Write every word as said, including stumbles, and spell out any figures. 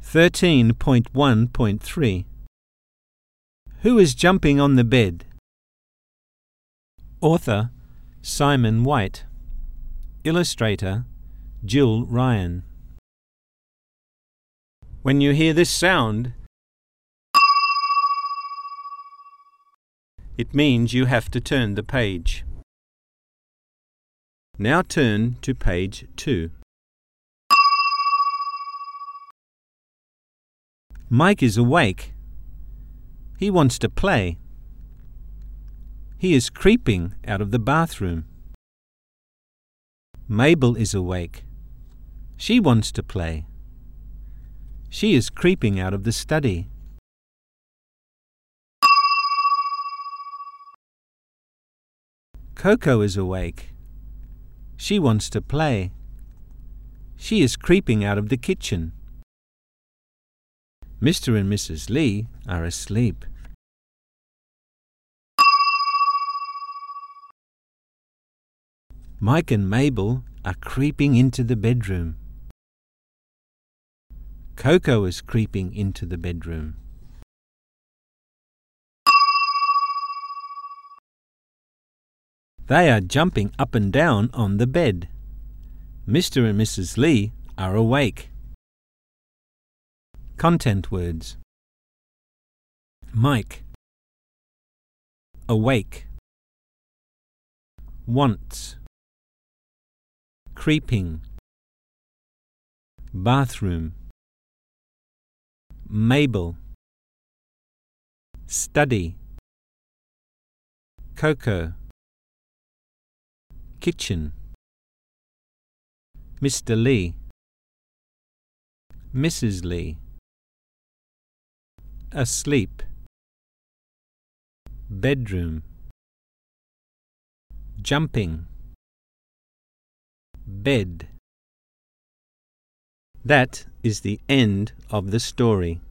thirteen point one point three. Who is jumping on the bed? Author Simon White. Illustrator Jill Ryan. When you hear this sound, it means you have to turn the page. Now turn to page two. Mike is awake. He wants to play. He is creeping out of the bathroom. Mabel is awake. She wants to play. She is creeping out of the study. Coco is awake. She wants to play. She is creeping out of the kitchen. Mister and Missus Lee are asleep. Mike and Mabel are creeping into the bedroom. Coco is creeping into the bedroom. They are jumping up and down on the bed. Mister and Missus Lee are awake. Content words. Mike. Awake. Wants. Creeping. Bathroom. Mabel. Study. Coco. Kitchen. Mister Lee. Missus Lee. Asleep. Bedroom. Jumping. Bed. That is the end of the story.